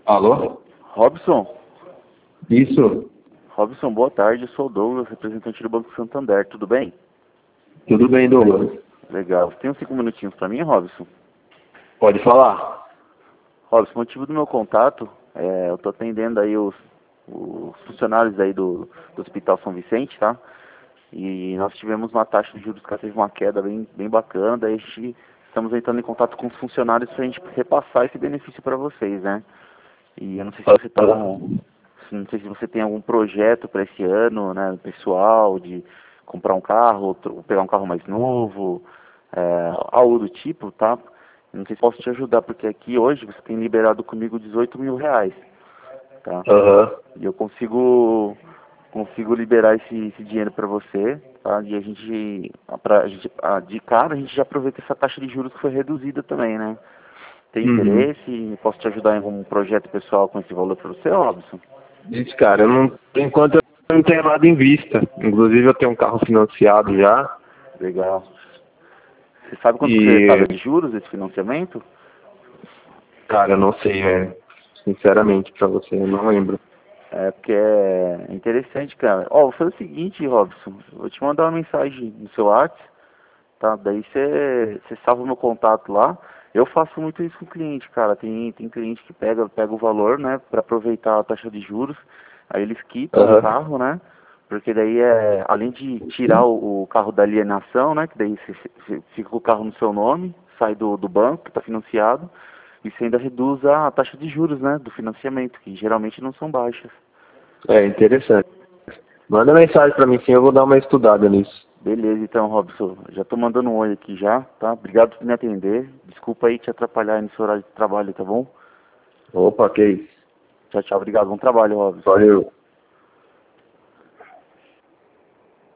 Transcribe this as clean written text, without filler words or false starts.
Alô? Robson, Isso. Robson, boa tarde. Eu sou o Douglas, representante do Banco Santander. Tudo bem? Tudo bem, Douglas? Legal. Você tem uns 5 minutinhos para mim, Robson? Pode falar. Robson, o motivo do meu contato eu estou atendendo aí os funcionários aí do Hospital São Vicente, tá? E nós tivemos uma taxa de juros que teve uma queda bem bacana. Daí estamos entrando em contato com os funcionários para a gente repassar esse benefício para vocês, né? E eu não sei se você tá com, não sei se você tem algum projeto para esse ano, né, pessoal, de comprar um carro, ou pegar um carro mais novo, algo do tipo, tá? Eu não sei se posso te ajudar, porque aqui hoje você tem liberado comigo R$ 18.000, tá? Aham. E eu consigo liberar esse dinheiro para você, tá? E de cara a gente já aproveita essa taxa de juros que foi reduzida também, né? Tem Uhum. interesse? Posso te ajudar em algum projeto pessoal com esse valor para você, Robson? Isso, cara, eu não, por enquanto eu não tenho nada em vista. Inclusive eu tenho um carro financiado já. Legal. Você sabe quanto que você paga E, de juros esse financiamento? cara, eu não sei, velho. Sinceramente, pra você, eu não lembro. É porque é interessante, cara. Ó, vou fazer o seguinte, Robson. Vou te mandar uma mensagem no seu WhatsApp, tá? Daí você salva o meu contato lá. Eu faço muito isso com o cliente, cara. Tem cliente que pega o valor, né, para aproveitar a taxa de juros. Aí eles quitam o Aham. carro, né? Porque daí além de tirar o carro da alienação, né? Que daí você fica com o carro no seu nome, sai do banco, que está financiado, e você ainda reduz a taxa de juros, né? Do financiamento, que geralmente não são baixas. É interessante. Manda mensagem pra mim sim, eu vou dar uma estudada nisso. Beleza, então, Robson. Já tô mandando um oi aqui já, tá? Obrigado por me atender. Desculpa aí te atrapalhar aí nesse horário de trabalho, tá bom? Opa, que isso. Tchau, tchau. Obrigado. Bom trabalho, Robson. Valeu.